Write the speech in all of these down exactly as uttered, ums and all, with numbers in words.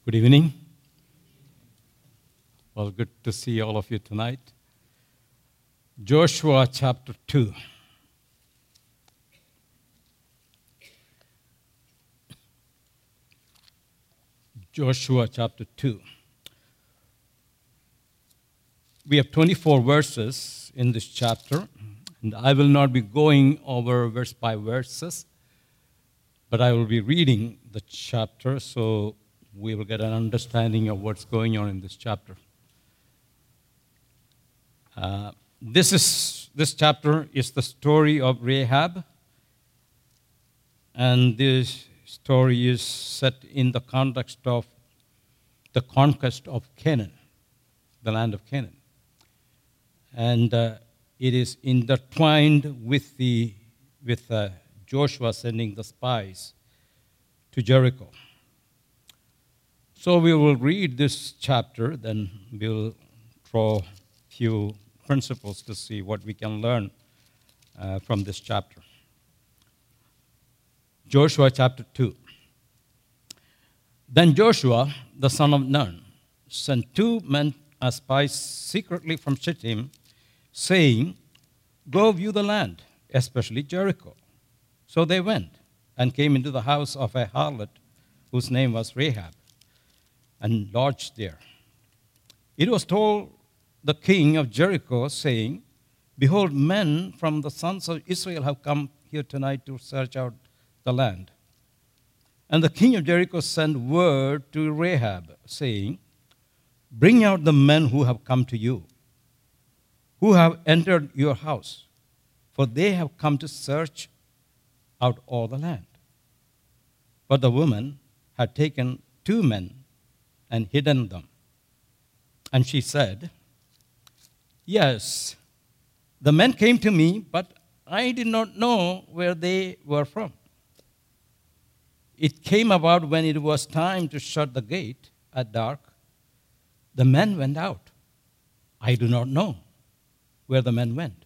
Good evening. Well, good to see all of you tonight. Joshua chapter two. Joshua chapter two. We have twenty-four verses in this chapter, and I will not be going over verse by verses, but I will be reading the chapter so we will get an understanding of what's going on in this chapter. Uh, this is this chapter is the story of Rahab, and this story is set in the context of the conquest of Canaan, the land of Canaan, and uh, it is intertwined with the with uh, Joshua sending the spies to Jericho. So we will read this chapter, then we'll draw a few principles to see what we can learn uh, from this chapter. Joshua chapter two. Then Joshua, the son of Nun, sent two men as spies secretly from Shittim, saying, "Go view the land, especially Jericho." So they went and came into the house of a harlot whose name was Rahab, and lodged there. It was told the king of Jericho, saying, "Behold, men from the sons of Israel have come here tonight to search out the land." And the king of Jericho sent word to Rahab, saying, "Bring out the men who have come to you, who have entered your house, for they have come to search out all the land." But the woman had taken two men and hidden them. And she said, "Yes, the men came to me, but I did not know where they were from. It came about when it was time to shut the gate at dark. The men went out. I do not know where the men went.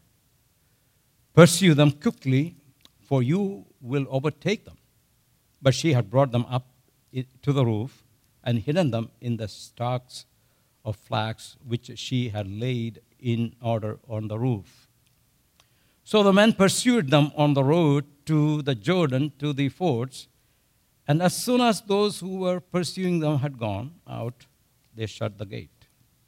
Pursue them quickly, for you will overtake them." But she had brought them up to the roof and hidden them in the stalks of flax which she had laid in order on the roof. So the men pursued them on the road to the Jordan, to the fords, and as soon as those who were pursuing them had gone out, they shut the gate.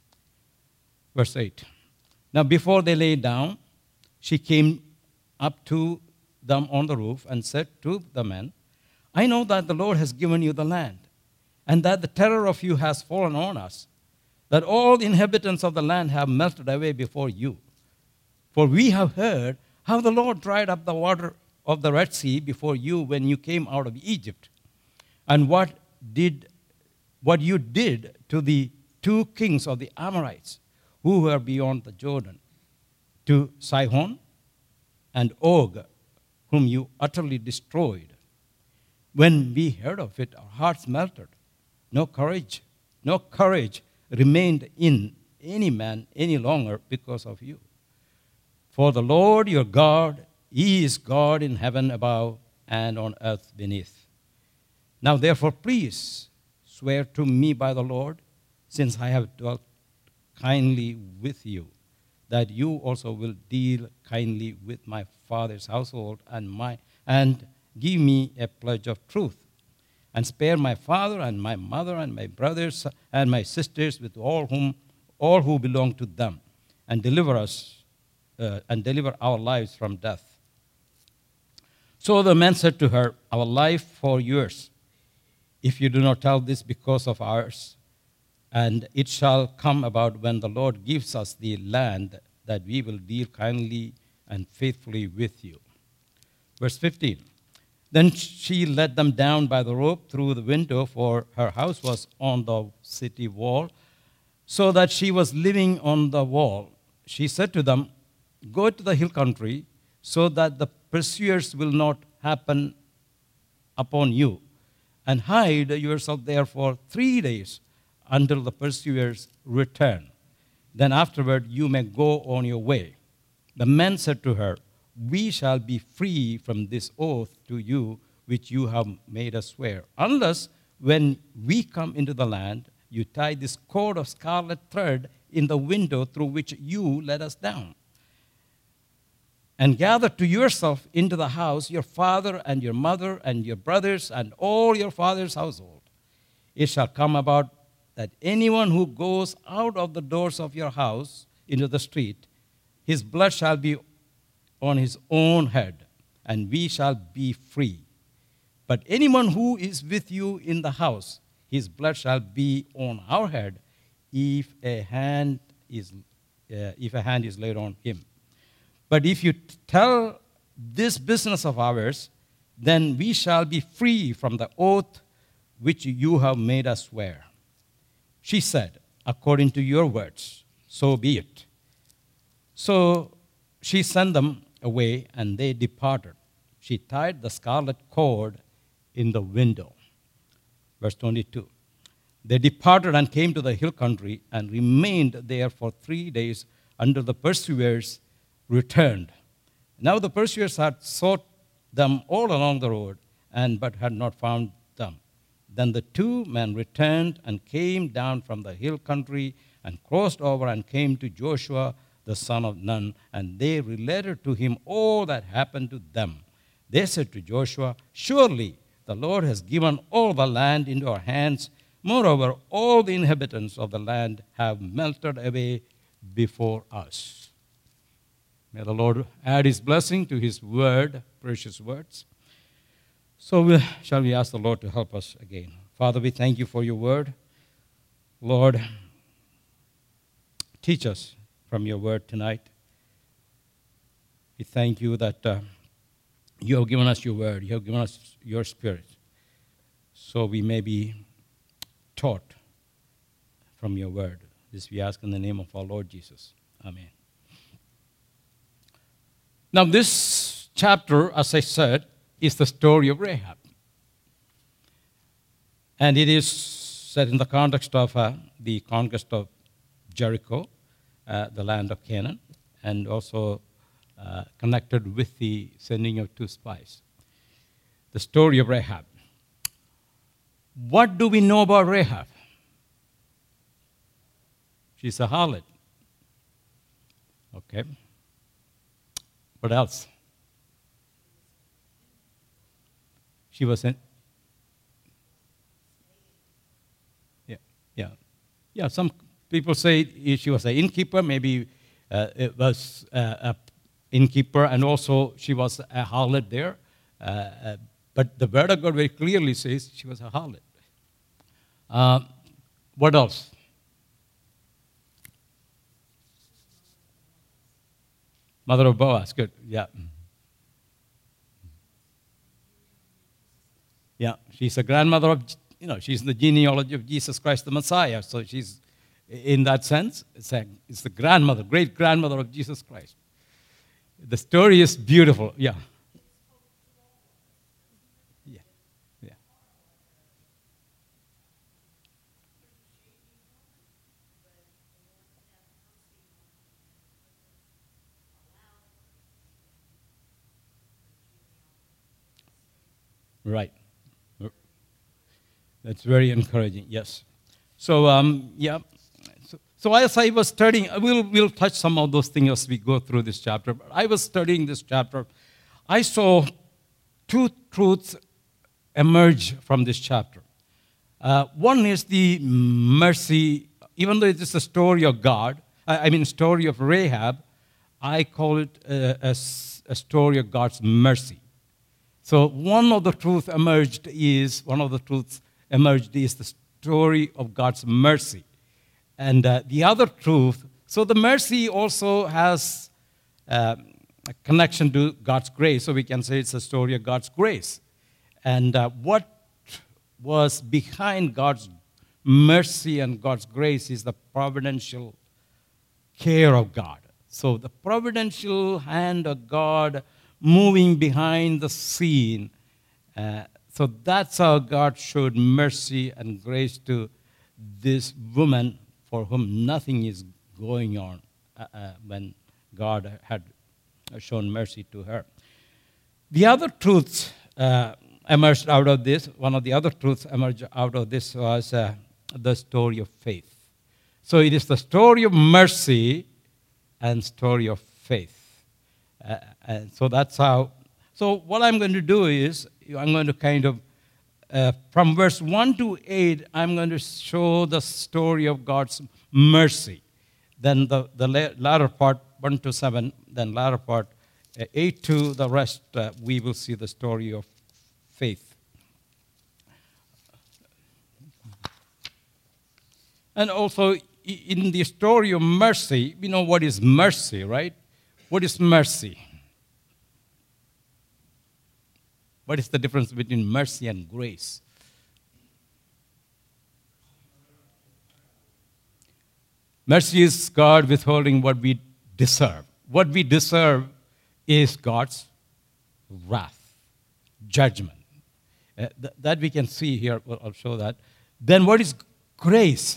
Verse eight. Now before they lay down, she came up to them on the roof and said to the men, "I know that the Lord has given you the land, and that the terror of you has fallen on us, that all the inhabitants of the land have melted away before you. For we have heard how the Lord dried up the water of the Red Sea before you when you came out of Egypt, and what did what you did to the two kings of the Amorites who were beyond the Jordan, to Sihon and Og, whom you utterly destroyed. When we heard of it, our hearts melted. No courage, no courage remained in any man any longer because of you. For the Lord your God, He is God in heaven above and on earth beneath. Now therefore please swear to me by the Lord, since I have dwelt kindly with you, that you also will deal kindly with my father's household and my and give me a pledge of truth, and spare my father and my mother and my brothers and my sisters with all whom all who belong to them, and deliver us uh, and deliver our lives from death." So the men said to her, "Our life for yours, if you do not tell this because of ours. And it shall come about when the Lord gives us the land that we will deal kindly and faithfully with you." Verse fifteen. Then she let them down by the rope through the window, for her house was on the city wall, so that she was living on the wall. She said to them, "Go to the hill country, so that the pursuers will not happen upon you, and hide yourself there for three days until the pursuers return. Then afterward you may go on your way." The men said to her, "We shall be free from this oath to you which you have made us swear, unless when we come into the land, you tie this cord of scarlet thread in the window through which you let us down. And gather to yourself into the house your father and your mother and your brothers and all your father's household. It shall come about that anyone who goes out of the doors of your house into the street, his blood shall be on his own head, and we shall be free. But anyone who is with you in the house, his blood shall be on our head, if a hand is uh, if a hand is laid on him. But if you tell this business of ours, then we shall be free from the oath which you have made us swear. She said, according to your words, so be it. So she sent them away, and they departed. She tied the scarlet cord in the window. Verse twenty-two. They departed and came to the hill country and remained there for three days until the pursuers returned. Now the pursuers had sought them all along the road, and but had not found them. Then the two men returned and came down from the hill country and crossed over and came to Joshua the son of Nun, and they related to him all that happened to them. They said to Joshua, surely the Lord has given all the land into our hands. Moreover, all the inhabitants of the land have melted away before us. May the Lord add his blessing to his word, precious words. So we, shall we ask the Lord to help us again. Father, we thank you for your word. Lord, teach us from your word tonight. We thank you that uh, you have given us your word. You have given us your spirit. So we may be taught from your word. This we ask in the name of our Lord Jesus. Amen. Now this chapter, as I said, is the story of Rahab. And it is set in the context of uh, the conquest of Jericho, uh, the land of Canaan, and also uh, connected with the sending of two spies. The story of Rahab. What do we know about Rahab? She's a harlot. Okay. What else? She was an yeah, yeah, yeah. Some people say she was an innkeeper. Maybe uh, it was uh, a innkeeper, and also she was a harlot there. Uh, uh, but the Word of God very clearly says she was a harlot. Uh, what else? Mother of Boaz. Good. Yeah. Yeah, she's a grandmother of, you know, she's in the genealogy of Jesus Christ the Messiah. So she's, in that sense, it's, a, it's the grandmother, great-grandmother of Jesus Christ. The story is beautiful. Yeah. Yeah. Yeah. Right. That's very encouraging, yes. So, um, yeah. So, so as I was studying, we'll, we'll touch some of those things as we go through this chapter. But I was studying this chapter. I saw two truths emerge from this chapter. Uh, one is the mercy, even though it is a story of God, I, I mean, story of Rahab, I call it a, a, a story of God's mercy. So one of the truths emerged is, one of the truths emerged is the story of God's mercy. And uh, the other truth, so the mercy also has uh, a connection to God's grace, so we can say it's a story of God's grace. And uh, what was behind God's mercy and God's grace is the providential care of God. So the providential hand of God moving behind the scene. Uh, so that's how God showed mercy and grace to this woman for whom nothing is going on uh, uh, when God had shown mercy to her. The other truth uh, emerged out of this, one of the other truths emerged out of this was uh, the story of faith. So it is the story of mercy and story of faith. Uh, and so that's how. So what I'm going to do is I'm going to kind of, uh, from verse one to eight, I'm going to show the story of God's mercy. Then the, the latter part, one to seven, then latter part, uh, eight to the rest, uh, we will see the story of faith. And also, in the story of mercy, we know what is mercy, right? What is mercy? What is the difference between mercy and grace? Mercy is God withholding what we deserve. What we deserve is God's wrath, judgment. Uh, th- that we can see here. Well, I'll show that. Then what is grace?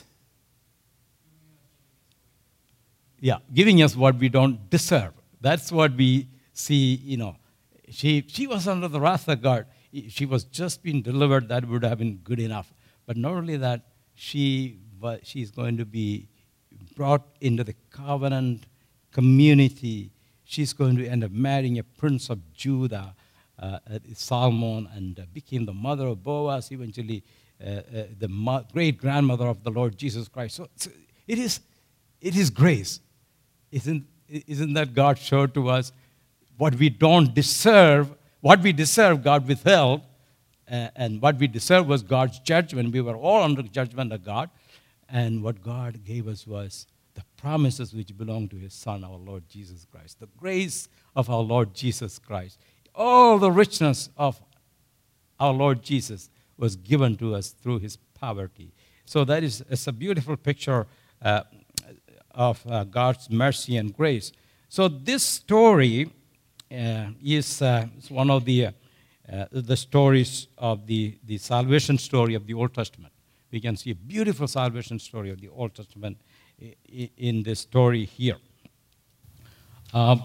Yeah, giving us what we don't deserve. That's what we see, you know. She, she was under the wrath of God. She was just being delivered. That would have been good enough. But not only that, she she's going to be brought into the covenant community. She's going to end up marrying a prince of Judah, uh, Salmon, and uh, became the mother of Boaz, eventually uh, uh, the mo- great-grandmother of the Lord Jesus Christ. So, so it is it is grace. Isn't, isn't that God showed to us what we don't deserve, what we deserve God withheld, uh, and what we deserve was God's judgment. We were all under judgment of God, and what God gave us was the promises which belong to his Son, our Lord Jesus Christ, the grace of our Lord Jesus Christ. All the richness of our Lord Jesus was given to us through his poverty. So that is it's a beautiful picture uh, of uh, God's mercy and grace. So this story uh, is, uh, is one of the, uh, uh, the stories of the, the salvation story of the Old Testament. We can see a beautiful salvation story of the Old Testament in, in this story here. Um,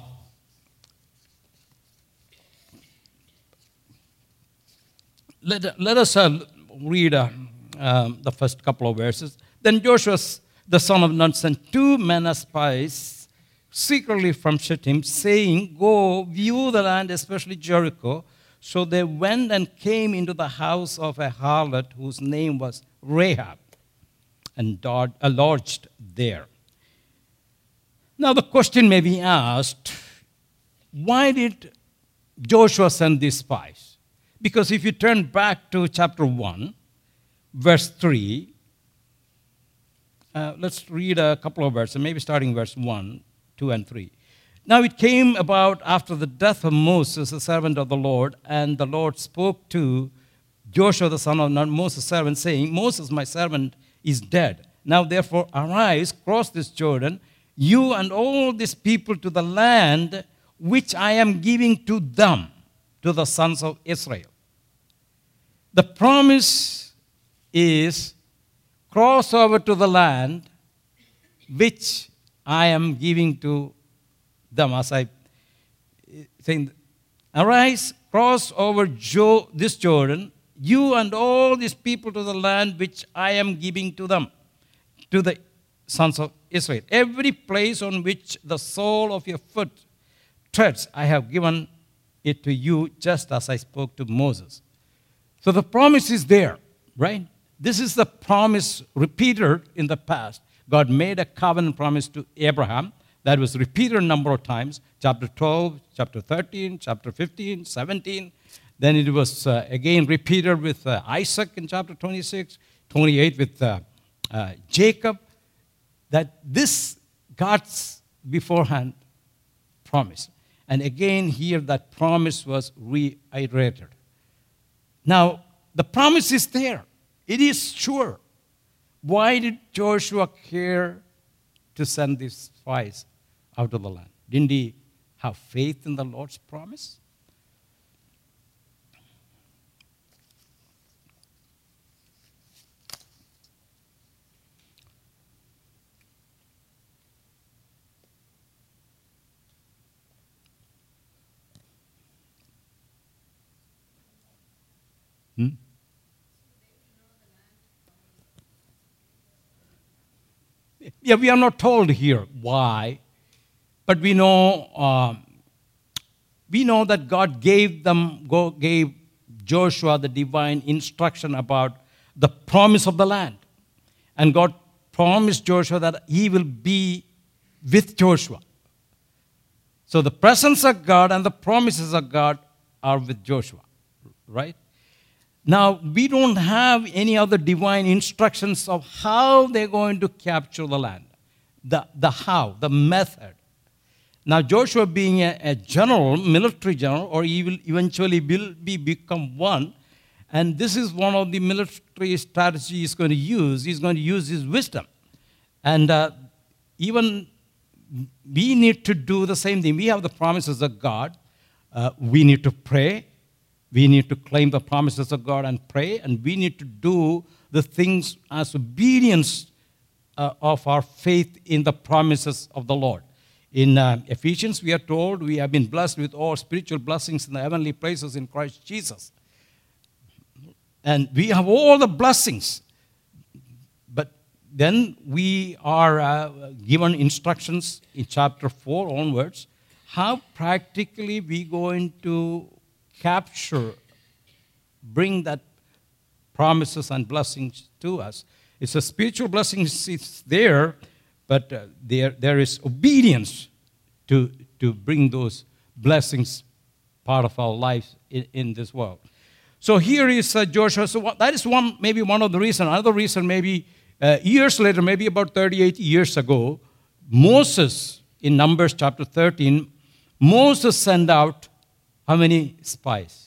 let, let us uh, read uh, um, the first couple of verses. Then Joshua, the son of Nun, sent two men as spies secretly from Shittim, saying, "Go view the land, especially Jericho." So they went and came into the house of a harlot whose name was Rahab, and lodged there. Now the question may be asked, why did Joshua send these spies? Because if you turn back to chapter one, verse three, uh, let's read a couple of verses, maybe starting verse one, two, and three. Now it came about after the death of Moses, the servant of the Lord, and the Lord spoke to Joshua, the son of Nun, Moses' servant, saying, "Moses, my servant, is dead. Now therefore arise, cross this Jordan, you and all these people, to the land which I am giving to them, to the sons of Israel." The promise is, cross over to the land which I am giving to them. As I saying, arise, cross over jo- this Jordan, you and all these people, to the land which I am giving to them, to the sons of Israel. Every place on which the sole of your foot treads, I have given it to you, just as I spoke to Moses. So the promise is there, right? This is the promise repeated in the past. God made a covenant promise to Abraham that was repeated a number of times, chapter twelve, chapter thirteen, chapter fifteen, seventeen. Then it was uh, again repeated with uh, Isaac in chapter twenty-six, twenty-eight with uh, uh, Jacob, that this God's beforehand promise. And again here that promise was reiterated. Now, the promise is there. It is sure. Why did Joshua care to send these spies out of the land? Didn't he have faith in the Lord's promise? Hmm? Yeah, we are not told here why, but we know um, we know that God gave them go, gave Joshua the divine instruction about the promise of the land, and God promised Joshua that He will be with Joshua. So the presence of God and the promises of God are with Joshua, right? Now, we don't have any other divine instructions of how they're going to capture the land, the, the how, the method. Now, Joshua being a, a general, military general, or he will eventually will be become one, and this is one of the military strategies he's going to use. He's going to use his wisdom. And uh, even we need to do the same thing. We have the promises of God. Uh, we need to pray. We need to claim the promises of God and pray, and we need to do the things as obedience uh, of our faith in the promises of the Lord. In uh, Ephesians, we are told we have been blessed with all spiritual blessings in the heavenly places in Christ Jesus. And we have all the blessings. But then we are uh, given instructions in chapter four onwards, how practically we going to capture, bring that promises and blessings to us. It's a spiritual blessing, it's there, but uh, there, there is obedience to, to bring those blessings part of our lives in, in this world. So here is uh, Joshua. So what, that is one, maybe one of the reasons. Another reason, maybe uh, years later, maybe about thirty-eight years ago, Moses, in Numbers chapter thirteen, Moses sent out how many spies?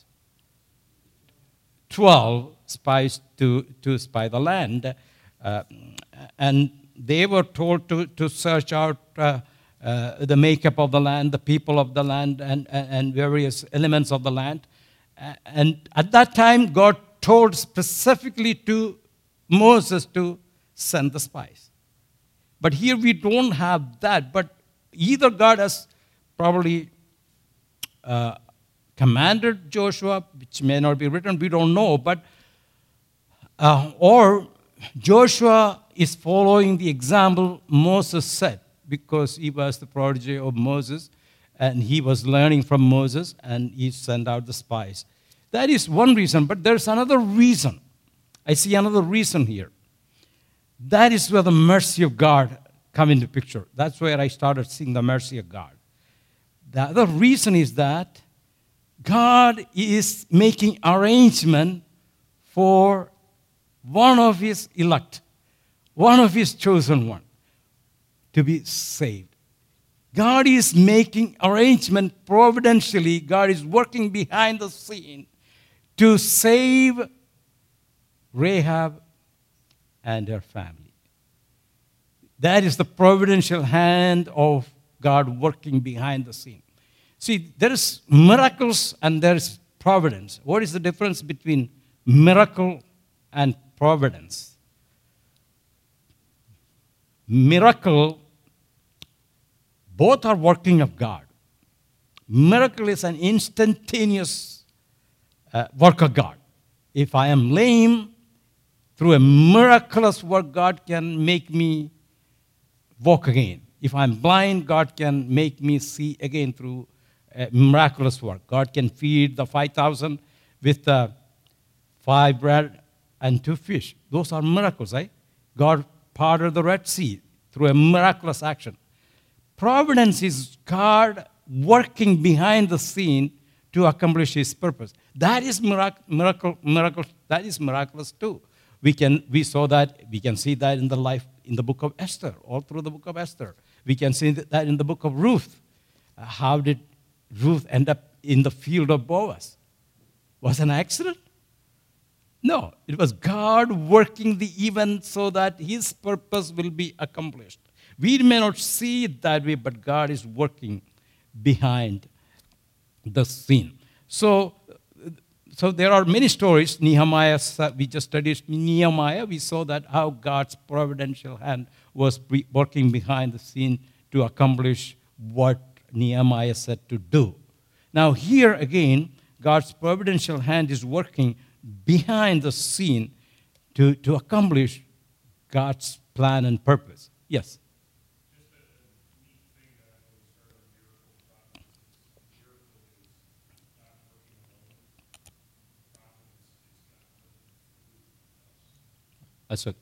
Twelve spies to, to spy the land. Uh, and they were told to, to search out uh, uh, the makeup of the land, the people of the land, and, and various elements of the land. And at that time, God told specifically to Moses to send the spies. But here we don't have that. But either God has probably uh, commanded Joshua, which may not be written, we don't know, but uh, or Joshua is following the example Moses set, because he was the protege of Moses, and he was learning from Moses, and he sent out the spies. That is one reason, but there's another reason. I see another reason here. That is where the mercy of God come into picture. That's where I started seeing the mercy of God. The other reason is that God is making arrangement for one of his elect, one of his chosen one, to be saved. God is making arrangement providentially. God is working behind the scene to save Rahab and her family. That is the providential hand of God working behind the scene. See, there is miracles and there is providence. What is the difference between miracle and providence? Miracle, both are working of God. Miracle is an instantaneous uh, work of God. If I am lame, through a miraculous work, God can make me walk again. If I'm blind, God can make me see again through a miraculous work. God can feed the five thousand with uh, five bread and two fish. Those are miracles, right? God parted the Red Sea through a miraculous action. Providence is God working behind the scene to accomplish His purpose. That is miracle, miracle, miracle. That is miraculous too. We can we saw that we can see that in the life in the book of Esther, all through the book of Esther. We can see that in the book of Ruth. Uh, how did Ruth end up in the field of Boaz? Was it an accident? No, it was God working the event so that His purpose will be accomplished. We may not see it that way, but God is working behind the scene. So, so there are many stories. Nehemiah, we just studied Nehemiah. We saw that how God's providential hand was working behind the scene to accomplish what Nehemiah said to do. Now here again, God's providential hand is working behind the scene to, to accomplish God's plan and purpose. Yes? That's it.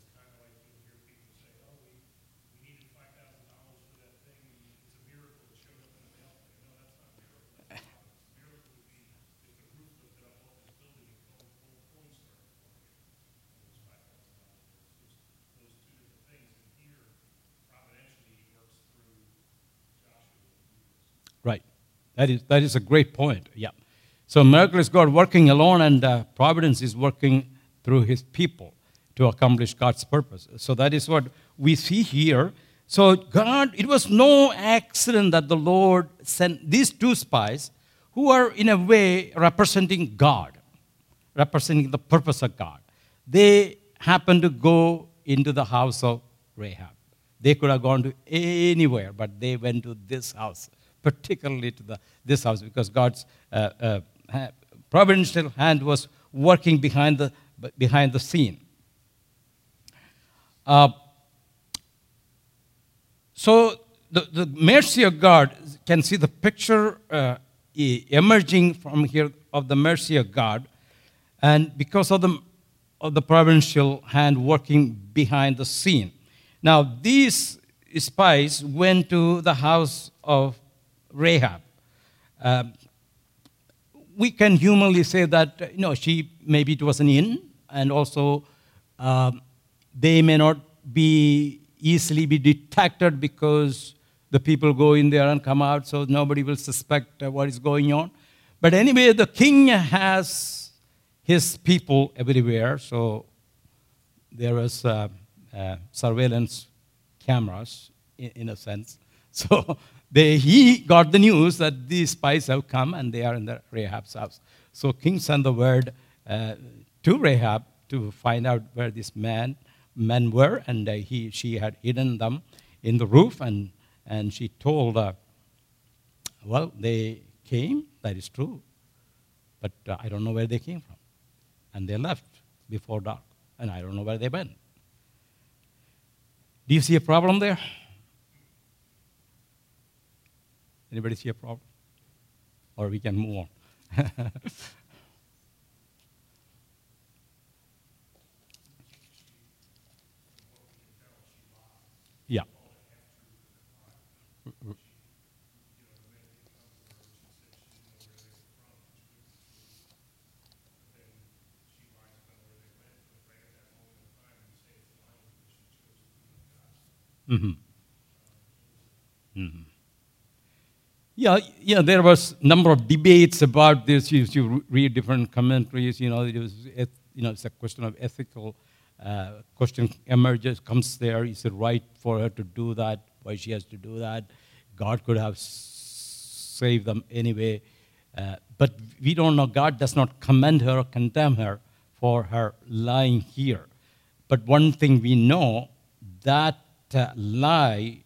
Right. That is, that is a great point. Yeah. So miracle is God working alone, and uh, providence is working through his people to accomplish God's purpose. So that is what we see here. So God, it was no accident that the Lord sent these two spies who are in a way representing God, representing the purpose of God. They happened to go into the house of Rahab. They could have gone to anywhere, but they went to this house, particularly to the, this house, because God's uh, uh, providential hand was working behind the, behind the scene. Uh, so the, the mercy of God, can see the picture uh, emerging from here of the mercy of God, and because of the, of the providential hand working behind the scene. Now, these spies went to the house of Rahab. Um, we can humanly say that, you know, she, maybe it was an inn, and also um, they may not be easily be detected because the people go in there and come out, so nobody will suspect uh, what is going on. But anyway, the king has his people everywhere, so there was uh, uh, surveillance cameras, in, in a sense. So they, he got the news that these spies have come and they are in the Rahab's house. So king sent the word uh, to Rahab to find out where this man men were, and uh, he she had hidden them in the roof, and and she told, uh, well, they came, that is true, but uh, I don't know where they came from, and they left before dark, and I don't know where they went. Do you see a problem there? Anybody see a problem? Or we can move on. Yeah. Mm-hmm. Mm-hmm. Yeah, yeah. There was a number of debates about this. You, you read different commentaries. You know, it was, you know, it's a question of ethical. Uh, question emerges, comes there. Is it right for her to do that? Why she has to do that? God could have s- saved them anyway. Uh, but we don't know. God does not commend her or condemn her for her lying here. But one thing we know, that uh, lie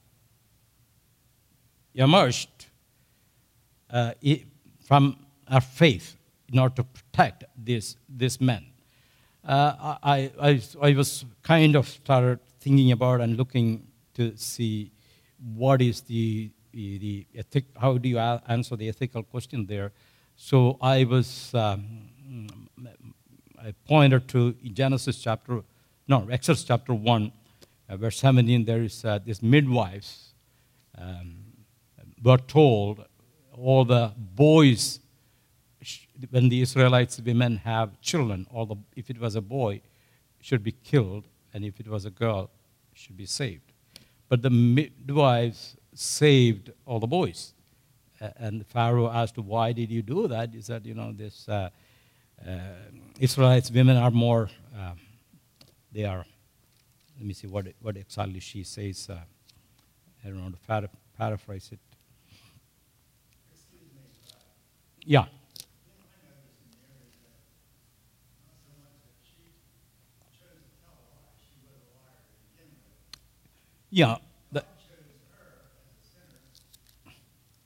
emerged uh, it, from our faith in order to protect this, this man. Uh, I, I, I was kind of started thinking about and looking to see what is the, the, the ethic, how do you a- answer the ethical question there. So I was, um, I pointed to Genesis chapter, no, Exodus chapter one, uh, verse seventeen, there is uh, this midwives um, were told all the boys, when the Israelites women have children, or the, if it was a boy, should be killed, and if it was a girl, should be saved. But the midwives saved all the boys. Uh, and Pharaoh asked, why did you do that? He said, you know, this uh, uh, Israelites women are more, uh, they are, let me see what, what exactly she says. Uh, I don't know how to paraphrase it. Yeah. Yeah, the,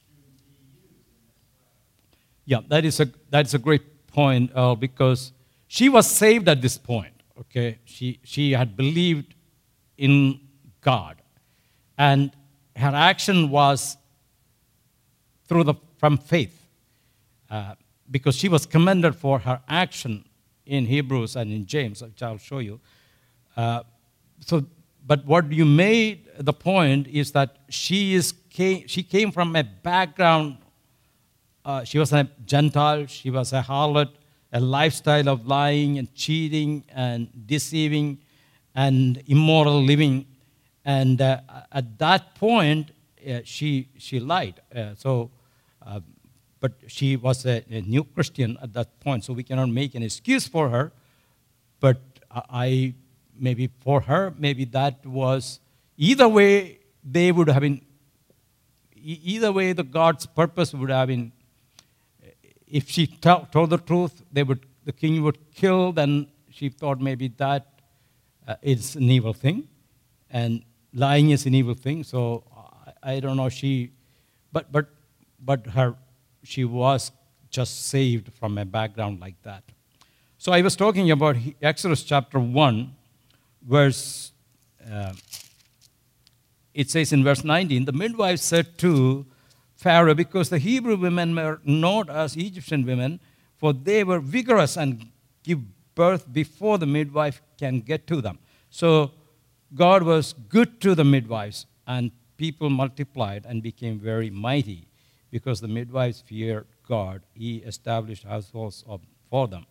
yeah, that is a that's a great point uh, because She was saved at this point, okay? She, she had believed in God. And her action was through the, from faith, uh, because she was commended for her action in Hebrews and in James, which I'll show you. Uh, so, but what you made the point is that she is came, she came from a background. Uh, she was a Gentile. She was a harlot, a lifestyle of lying and cheating and deceiving and immoral living. And uh, at that point, uh, she she lied. Uh, so, uh, but she was a, a new Christian at that point. So we cannot make an excuse for her. But I maybe for her, maybe that was either way. They would have been. Either way, the God's purpose would have been. If she t- told the truth, they would the king would kill. Then she thought maybe that uh, is an evil thing, and lying is an evil thing. So I, I don't know. She, but but but her, she was just saved from a background like that. So I was talking about Exodus chapter one, verse. Uh, it says in verse nineteen, the midwife said to Pharaoh, because the Hebrew women were not as Egyptian women, for they were vigorous and give birth before the midwife can get to them. So God was good to the midwives, and people multiplied and became very mighty. Because the midwives feared God, he established households of, for them.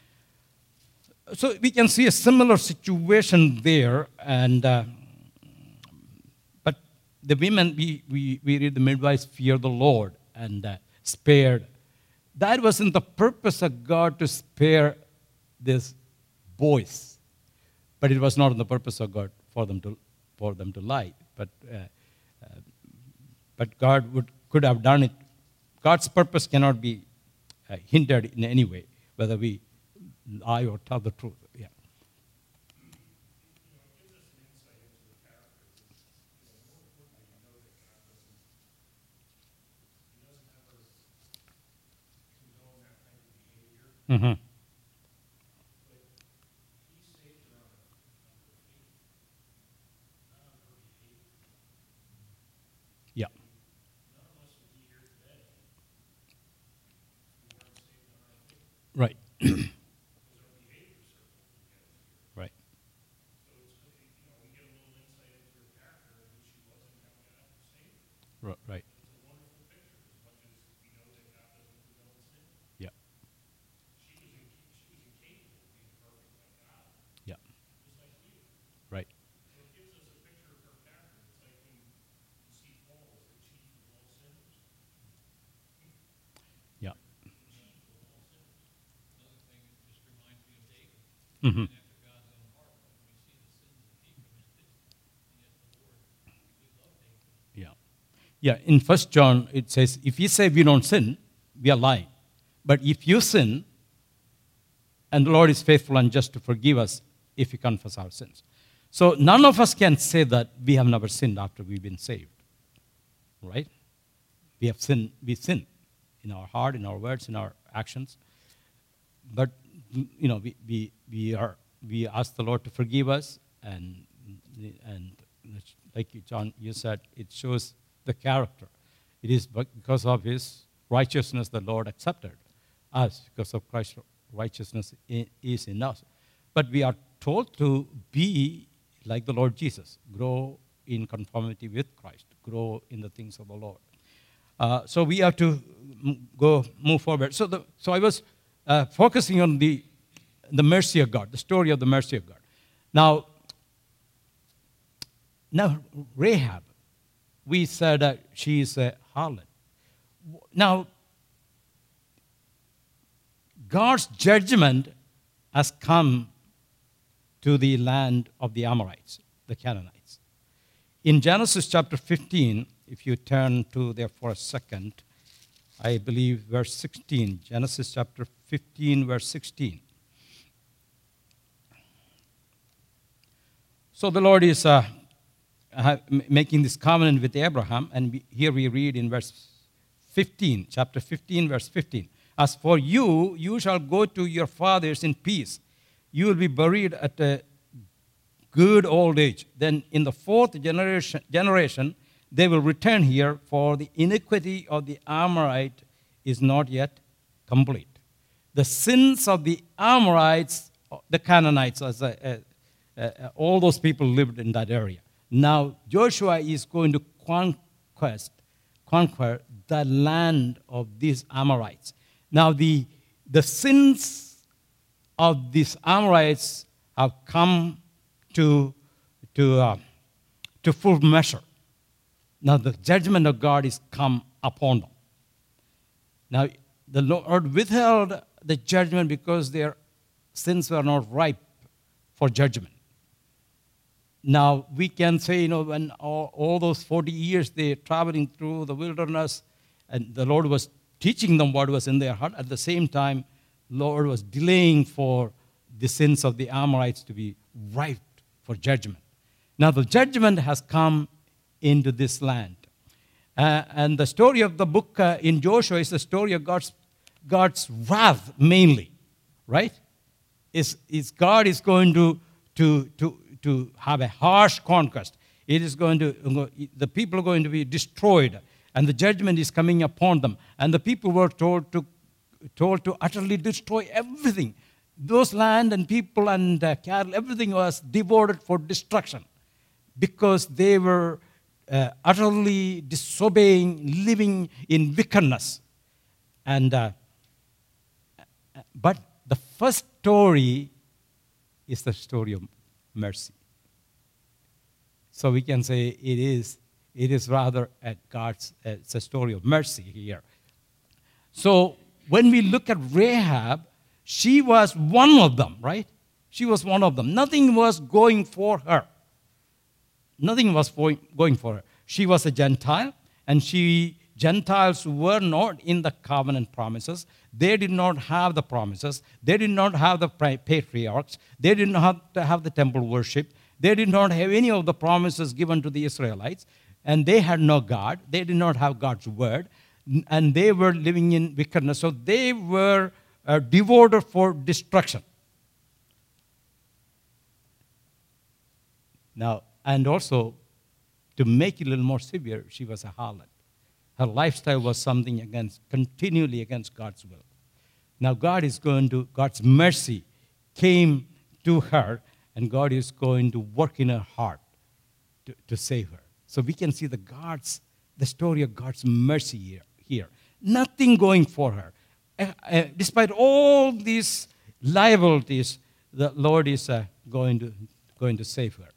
So we can see a similar situation there, and uh, but the women, we, we, we read the midwives fear the Lord and uh, spared. That wasn't the purpose of God to spare these boys, but it was not the purpose of God for them to for them to lie. But uh, uh, but God would could have done it. God's purpose cannot be uh, hindered in any way, whether we lie or tell the truth. Yeah. Mm-hmm. Yeah. Right. Right. Ri- Right. Yeah. Yeah. Right. Yeah. Mm-hmm. Yeah. Yeah. In First John, it says, if you say we don't sin, we are lying. But if you sin, and the Lord is faithful and just to forgive us if we confess our sins. So none of us can say that we have never sinned after we've been saved. Right? We have sinned, we sin in our heart, in our words, in our actions. But you know, we, we, we are we ask the Lord to forgive us, and and like you, John, you said, it shows the character. It is because of his righteousness the Lord accepted us, because of Christ's righteousness is in us. But we are told to be like the Lord Jesus, grow in conformity with Christ, grow in the things of the Lord. Uh, so we have to m- go move forward. So the so I was uh, focusing on the the mercy of God, the story of the mercy of God. Now, now Rahab, we said uh, she is a harlot. Now, God's judgment has come to the land of the Amorites, the Canaanites. In Genesis chapter fifteen, if you turn to there for a second, I believe verse sixteen, Genesis chapter fifteen, verse sixteen. So the Lord is uh, uh, making this covenant with Abraham, and we, here we read in verse fifteen, chapter fifteen, verse fifteen. As for you, you shall go to your fathers in peace. You will be buried at a good old age. Then in the fourth generation, generation they will return here, for the iniquity of the Amorite is not yet complete. The sins of the Amorites, the Canaanites, as a, uh, uh, all those people lived in that area. Now Joshua is going to conquest, conquer the land of these Amorites. Now the, the sins of these Amorites have come to, to, uh, to full measure. Now the judgment of God is come upon them. Now the Lord withheld the judgment because their sins were not ripe for judgment. Now we can say, you know, when all, all those forty years they're traveling through the wilderness, and the Lord was teaching them what was in their heart. At the same time, Lord was delaying for the sins of the Amorites to be ripe for judgment. Now the judgment has come into this land. Uh, and the story of the book uh, in Joshua is the story of God's, God's wrath mainly, right? Is, is God is going to, to, to, to have a harsh conquest. It is going to, the people are going to be destroyed, and the judgment is coming upon them. And the people were told to, told to utterly destroy everything. Those land and people and uh, cattle, everything was devoted for destruction because they were uh, utterly disobeying, living in wickedness. And uh, but the first story is the story of mercy. So we can say it is it is rather at God's. Uh, it's a story of mercy here. So when we look at Rahab, she was one of them, right? She was one of them. Nothing was going for her. Nothing was going for her. She was a Gentile, and she Gentiles were not in the covenant promises. They did not have the promises. They did not have the patriarchs. They did not have, to have the temple worship. They did not have any of the promises given to the Israelites. And they had no God. They did not have God's word. And they were living in wickedness. So they were uh, devoted for destruction. Now, and also, to make it a little more severe, she was a harlot. Her lifestyle was something against, continually against God's will. Now God is going to, God's mercy came to her, and God is going to work in her heart to, to save her. So we can see the God's, the story of God's mercy here. here. Nothing going for her. Uh, uh, despite all these liabilities, the Lord is uh, going to, going to save her.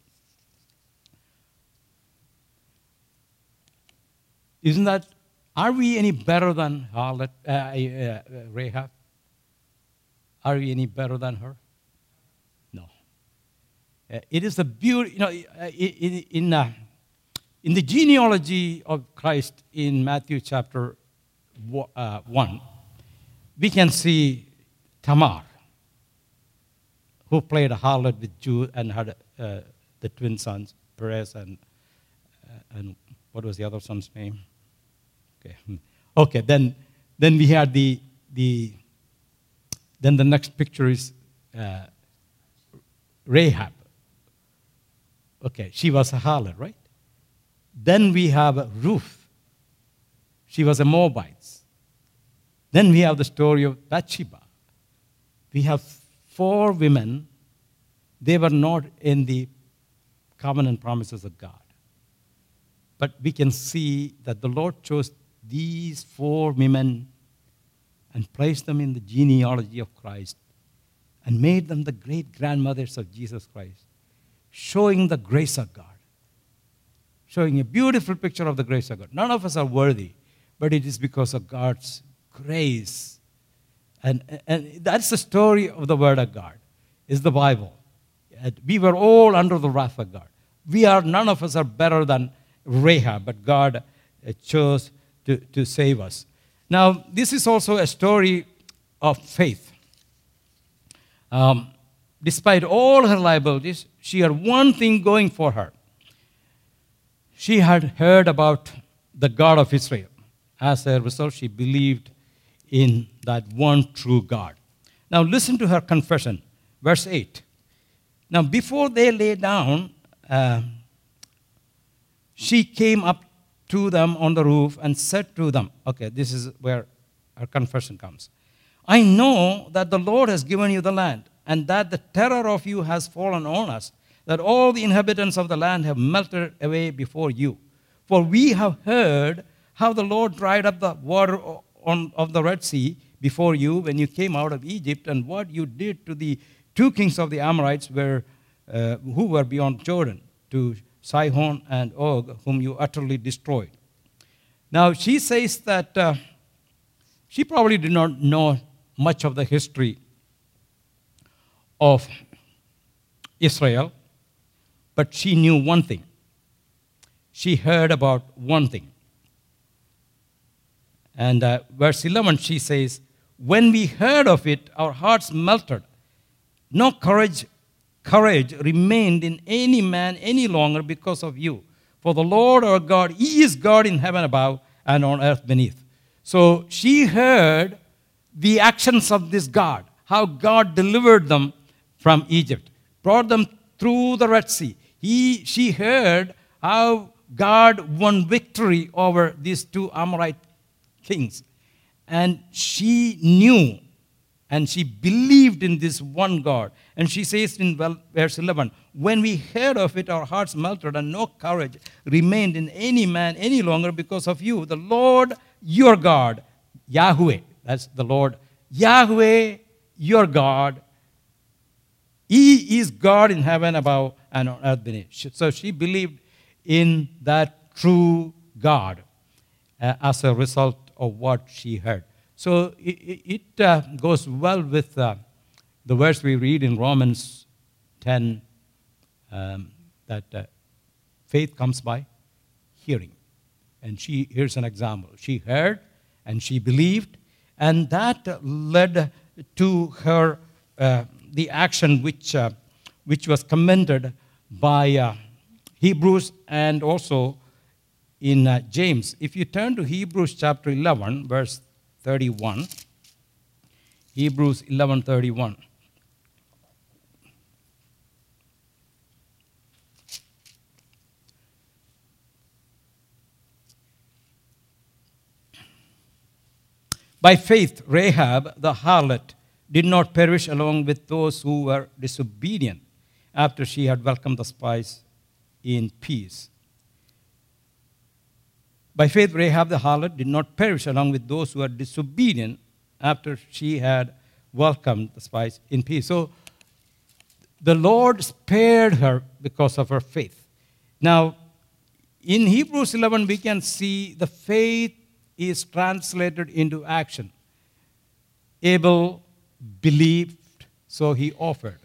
Isn't that, are we any better than Harlot, uh, uh, Rahab? Are we any better than her? No. Uh, it is the beauty, you know, in, in, uh, in the genealogy of Christ in Matthew chapter uh, one, we can see Tamar, who played a harlot with Jude and had uh, the twin sons, Perez and, uh, and what was the other son's name? Okay, okay. Then, then we had the the. Then the next picture is uh, Rahab. Okay, she was a harlot, right? Then we have Ruth. She was a Moabite. Then we have the story of Bathsheba. We have four women. They were not in the covenant promises of God. But we can see that the Lord chose these four women and placed them in the genealogy of Christ and made them the great-grandmothers of Jesus Christ, showing the grace of God, showing a beautiful picture of the grace of God. None of us are worthy, but it is because of God's grace. And, and that's the story of the Word of God, is the Bible. We were all under the wrath of God. We are, none of us are better than Rahab, but God chose to, to save us. Now, this is also a story of faith. Um, despite all her liabilities, she had one thing going for her. She had heard about the God of Israel. As a result, she believed in that one true God. Now listen to her confession, verse eight. Now before they lay down, uh, she came up to them on the roof and said to them, okay, this is where her confession comes. I know that the Lord has given you the land, and that the terror of you has fallen on us, that all the inhabitants of the land have melted away before you. For we have heard how the Lord dried up the water on, of the Red Sea before you when you came out of Egypt, and what you did to the two kings of the Amorites were, uh, who were beyond Jordan, to Sihon and Og, whom you utterly destroyed. Now, she says that uh, she probably did not know much of the history of Israel, but she knew one thing. She heard about one thing. And uh, verse eleven, she says, when we heard of it, our hearts melted. No courage, courage remained in any man any longer because of you. For the Lord our God, He is God in heaven above and on earth beneath. So she heard the actions of this God, how God delivered them from Egypt, brought them through the Red Sea. He, she heard how God won victory over these two Amorite kings. And she knew and she believed in this one God. And she says in verse eleven, when we heard of it, our hearts melted, and no courage remained in any man any longer because of you. The Lord, your God, Yahweh, that's the Lord, Yahweh, your God, He is God in heaven above and on earth beneath. So she believed in that true God uh, as a result of what she heard. So it, it uh, goes well with uh, the verse we read in Romans ten, um, that uh, faith comes by hearing. And she, here's an example. She heard and she believed, and that led to her uh, the action which uh, which was commended by uh, Hebrews and also in uh, James. If you turn to Hebrews chapter eleven, verse thirty-one, Hebrews eleven thirty-one. By faith, Rahab the harlot did not perish along with those who were disobedient after she had welcomed the spies in peace. By faith, Rahab the harlot did not perish along with those who were disobedient after she had welcomed the spies in peace. So the Lord spared her because of her faith. Now, in Hebrews eleven, we can see the faith is translated into action. Abel believed, so he offered.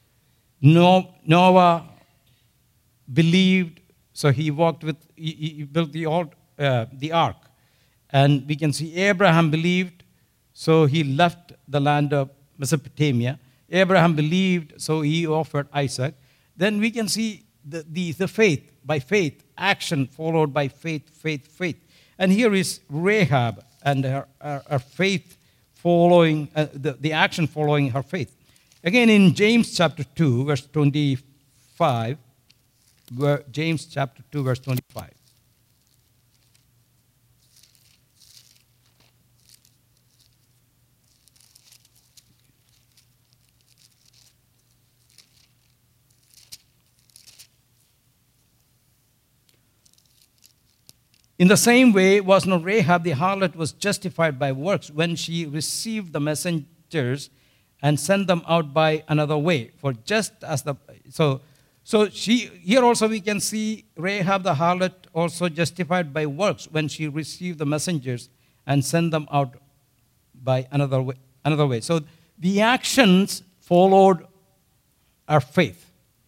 Noah believed, so he walked with, he built the, uh, the ark. And we can see Abraham believed, so he left the land of Mesopotamia. Abraham believed, so he offered Isaac. Then we can see the, the, the faith, by faith, action followed by faith, faith, faith. And here is Rahab and her, her, her faith following, uh, the, the action following her faith. Again, in James chapter two, verse twenty-five, where James chapter two, verse twenty-five. In the same way, was not Rahab the harlot was justified by works when she received the messengers and sent them out by another way? For just as the so so she here also we can see Rahab the harlot also justified by works when she received the messengers and sent them out by another way, another way. So the actions followed our faith.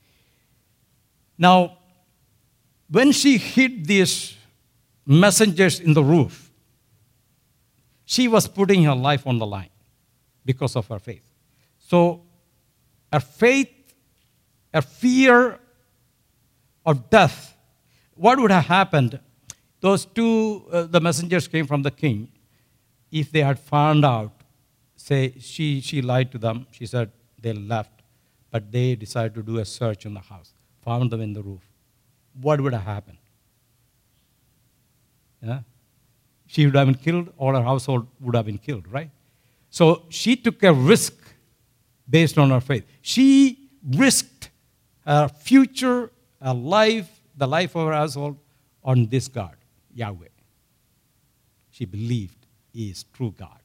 Now, when she hid these messengers in the roof, she was putting her life on the line because of her faith. So her faith, her fear of death, what would have happened? Those two, uh, the messengers came from the king. If they had found out say she, she lied to them. She said they left, but they decided to do a search in the house, found them in the roof. What would have happened? Yeah? She would have been killed, all her household would have been killed, right? So she took a risk based on her faith. She risked her future, her life, the life of her household on this God, Yahweh. She believed He is true God.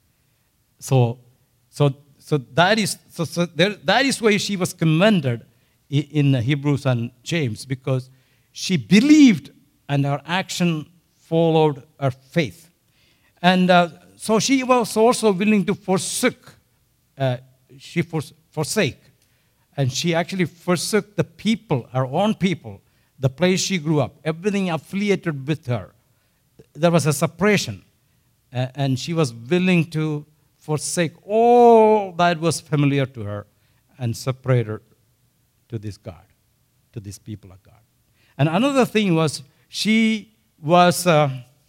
So, so, so that is so, so there, that is why she was commended in Hebrews and James, because she believed and her action followed her faith. And uh, so she was also willing to forsake, uh, she fors- forsake, and she actually forsook the people, her own people, the place she grew up, everything affiliated with her. There was a separation, uh, and she was willing to forsake all that was familiar to her and separate her to this God, to this people of God. And another thing was she was uh,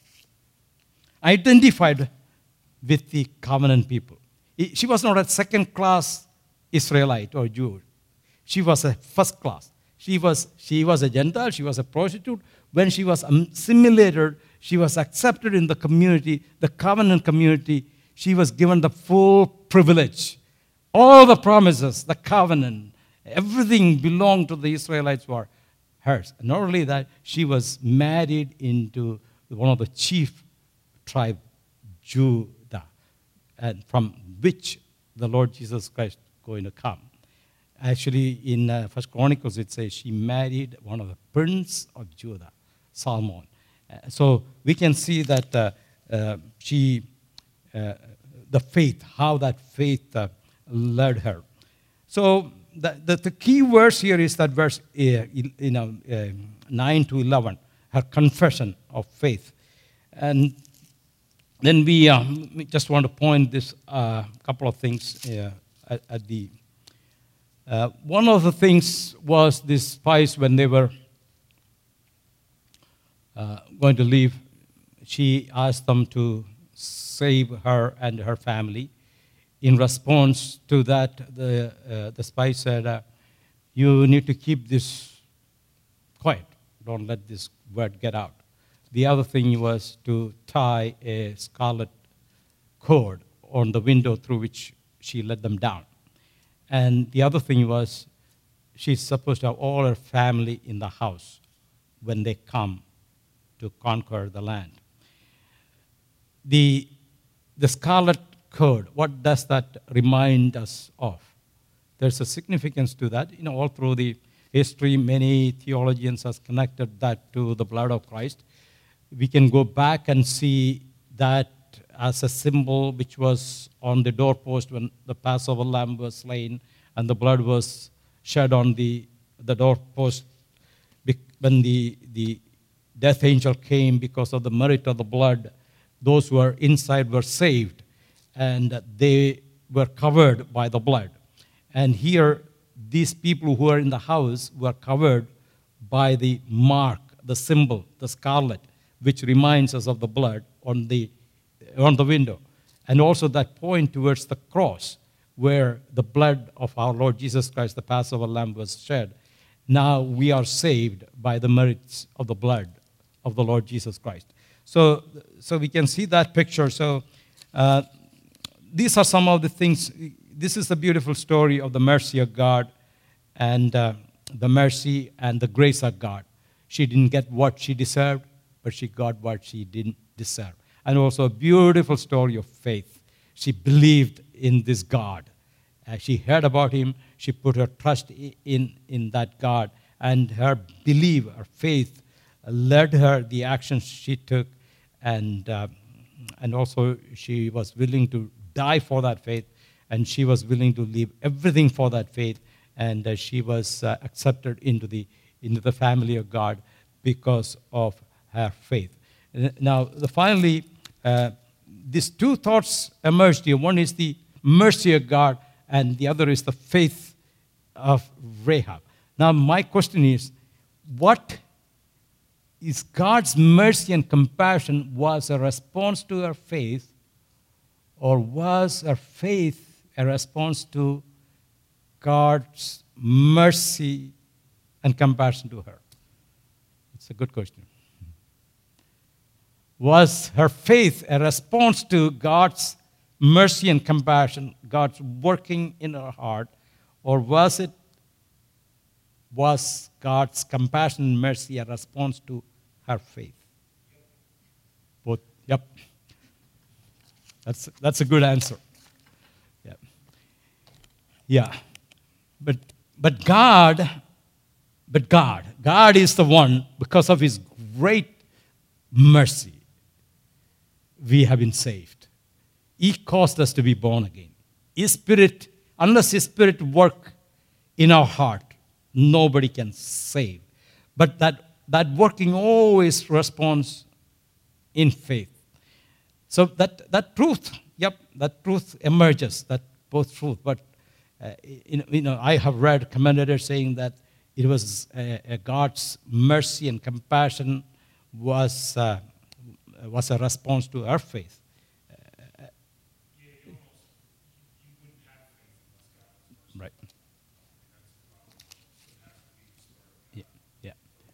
identified with the covenant people. She was not a second-class Israelite or Jew. She was a first class. She was, she was a Gentile. She was a prostitute. When she was assimilated, she was accepted in the community, the covenant community. She was given the full privilege. All the promises, the covenant, everything belonged to the Israelites were hers. Not only that, she was married into one of the chief tribe, Judah, and from which the Lord Jesus Christ is going to come. Actually, in uh, First Chronicles, it says she married one of the prince of Judah, Solomon. Uh, so we can see that uh, uh, she, uh, the faith, how that faith uh, led her. So the, the, the key verse here is that verse uh, you know, uh, nine to eleven, her confession of faith. And then we, uh, we just want to point this uh, couple of things uh, at, at the Uh, one of the things was these spies, when they were uh, going to leave, she asked them to save her and her family. In response to that, the, uh, the spy said, uh, you need to keep this quiet. Don't let this word get out. The other thing was to tie a scarlet cord on the window through which she let them down. And the other thing was, she's supposed to have all her family in the house when they come to conquer the land. The, the scarlet cord, what does that remind us of? There's a significance to that. You know, all through the history, many theologians have connected that to the blood of Christ. We can go back and see that as a symbol which was on the doorpost when the Passover lamb was slain and the blood was shed on the, the doorpost when the, the death angel came. Because of the merit of the blood, those who were inside were saved, and they were covered by the blood. And here, these people who are in the house were covered by the mark, the symbol, the scarlet, which reminds us of the blood on the on the window, and also that point towards the cross where the blood of our Lord Jesus Christ, the Passover lamb, was shed. Now we are saved by the merits of the blood of the Lord Jesus Christ. So, so we can see that picture. So uh, these are some of the things. This is the beautiful story of the mercy of God and uh, the mercy and the grace of God. She didn't get what she deserved, but she got what she didn't deserve. And also a beautiful story of faith. She believed in this God. As she heard about him, she put her trust in, in that God. And her belief, her faith, led her, the actions she took. And, uh, and also she was willing to die for that faith. And she was willing to leave everything for that faith. And uh, she was uh, accepted into the, into the family of God because of her faith. Now, the, finally, uh, these two thoughts emerged here. One is the mercy of God, and the other is the faith of Rahab. Now, my question is, what is God's mercy and compassion was a response to her faith, Or was her faith a response to God's mercy and compassion to her? It's a good question. Was her faith a response to God's mercy and compassion, God's working in her heart, or was it was God's compassion and mercy a response to her faith? Both. Yep. That's that's a good answer. Yeah. Yeah. But but God, but God, God is the one, because of his great mercy, we have been saved. He caused us to be born again. His Spirit, unless His Spirit work in our heart, nobody can save. But that, that working always responds in faith. So that, that truth, yep, that truth emerges, that both truth. But, uh, you, know, you know, I have read commentators saying that it was uh, uh, God's mercy and compassion was, uh, was a response to our faith. Right. Yeah. Yeah.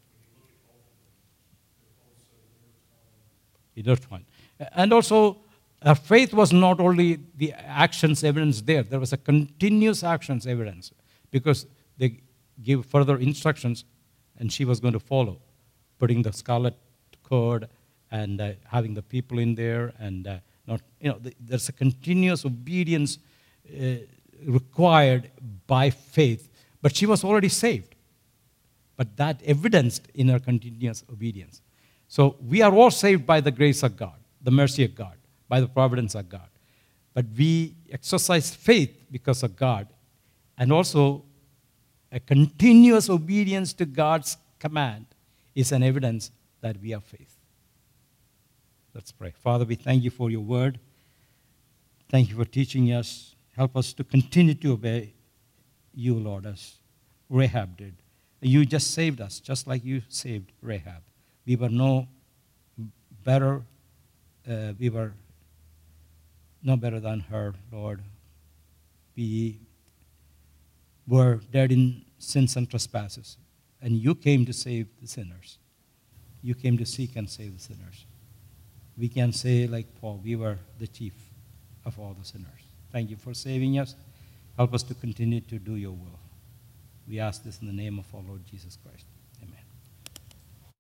Intertwined. And also, our faith was not only the actions evidence there. There was a continuous actions evidence, because they give further instructions, and she was going to follow, putting the scarlet cord and uh, having the people in there, and uh, not you know the, there's a continuous obedience uh, required by faith. But she was already saved. But that evidenced in her continuous obedience. So we are all saved by the grace of God, the mercy of God, by the providence of God. But we exercise faith because of God, and also a continuous obedience to God's command is an evidence that we have faith. Let's pray. Father, we thank you for your word. Thank you for teaching us. Help us to continue to obey you, Lord, as Rahab did. You just saved us, just like you saved Rahab. We were no better. Uh, we were no better than her, Lord. We were dead in sins and trespasses, and you came to save the sinners. You came to seek and save the sinners. We can say, like Paul, we were the chief of all the sinners. Thank you for saving us. Help us to continue to do your will. We ask this in the name of our Lord Jesus Christ.